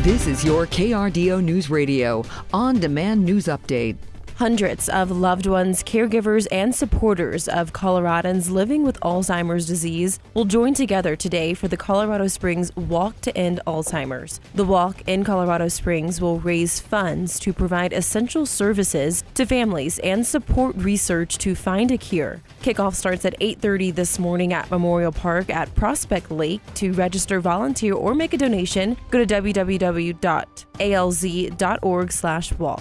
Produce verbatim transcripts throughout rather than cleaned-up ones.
This is your K R D O News Radio on-demand news update. Hundreds of loved ones, caregivers, and supporters of Coloradans living with Alzheimer's disease will join together today for the Colorado Springs Walk to End Alzheimer's. The walk in Colorado Springs will raise funds to provide essential services to families and support research to find a cure. Kickoff starts at eight thirty this morning at Memorial Park at Prospect Lake. To register, volunteer, or make a donation, go to w w w dot a l z dot org slash walk.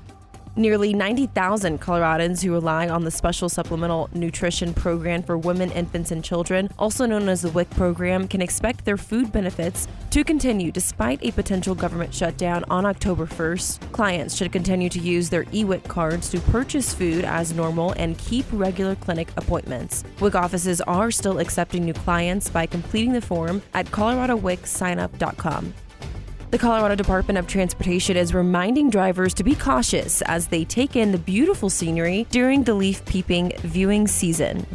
Nearly ninety thousand Coloradans who rely on the Special Supplemental Nutrition Program for Women, Infants, and Children, also known as the W I C program, can expect their food benefits to continue despite a potential government shutdown on October first. Clients should continue to use their e W I C cards to purchase food as normal and keep regular clinic appointments. W I C offices are still accepting new clients by completing the form at colorado wic sign up dot com. The Colorado Department of Transportation is reminding drivers to be cautious as they take in the beautiful scenery during the leaf peeping viewing season.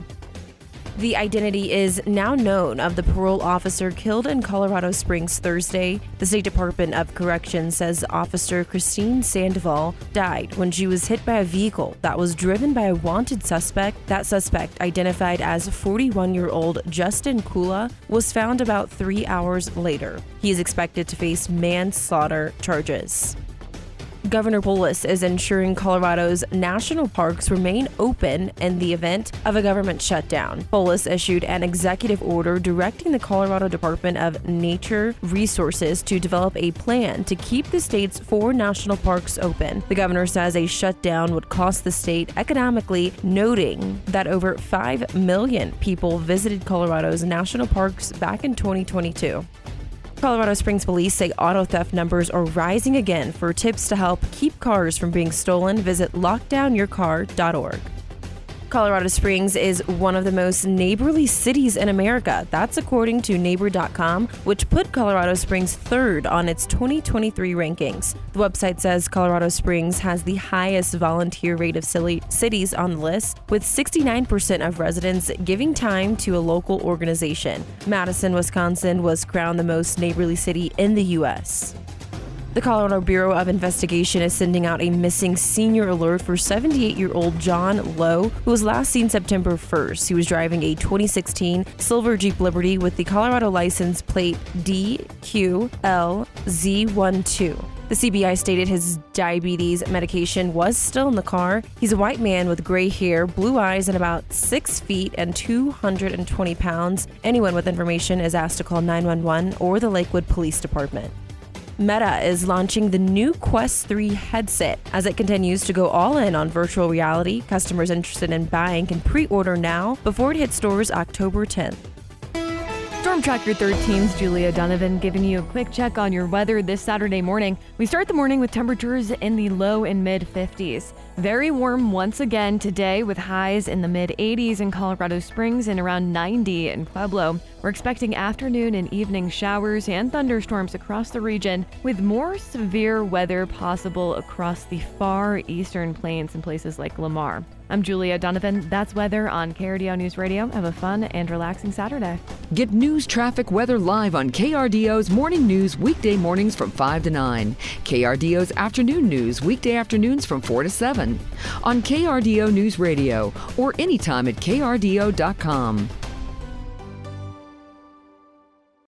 The identity is now known of the parole officer killed in Colorado Springs Thursday. The State Department of Corrections says Officer Christine Sandoval died when she was hit by a vehicle that was driven by a wanted suspect. That suspect, identified as forty-one-year-old Justin Kula, was found about three hours later. He is expected to face manslaughter charges. Governor Polis is ensuring Colorado's national parks remain open in the event of a government shutdown. Polis issued an executive order directing the Colorado Department of Nature Resources to develop a plan to keep the state's four national parks open. The governor says a shutdown would cost the state economically, noting that over five million people visited Colorado's national parks back in twenty twenty-two. Colorado Springs police say auto theft numbers are rising again. For tips to help keep cars from being stolen, visit lock down your car dot org. Colorado Springs is one of the most neighborly cities in America. That's according to neighbor dot com, which put Colorado Springs third on its twenty twenty-three rankings. The website says Colorado Springs has the highest volunteer rate of cities on the list, with sixty-nine percent of residents giving time to a local organization. Madison, Wisconsin was crowned the most neighborly city in the U S The Colorado Bureau of Investigation is sending out a missing senior alert for seventy-eight-year-old John Lowe, who was last seen September first. He was driving a twenty sixteen silver Jeep Liberty with the Colorado license plate D Q L Z twelve. The C B I stated his diabetes medication was still in the car. He's a white man with gray hair, blue eyes, and about six feet and two hundred twenty pounds. Anyone with information is asked to call nine one one or the Lakewood Police Department. Meta is launching the new Quest three headset. As it continues to go all in on virtual reality, customers interested in buying can pre-order now before it hits stores October tenth. Storm Tracker thirteen's Julia Donovan giving you a quick check on your weather this Saturday morning. We start the morning with temperatures in the low and mid fifties. Very warm once again today with highs in the mid eighties in Colorado Springs and around ninety in Pueblo. We're expecting afternoon and evening showers and thunderstorms across the region, with more severe weather possible across the far eastern plains in places like Lamar. I'm Julia Donovan. That's weather on K R D O News Radio. Have a fun and relaxing Saturday. Get news, traffic, weather live on K R D O's Morning News weekday mornings from five to nine. K R D O's Afternoon News weekday afternoons from four to seven. On K R D O News Radio or anytime at K R D O dot com.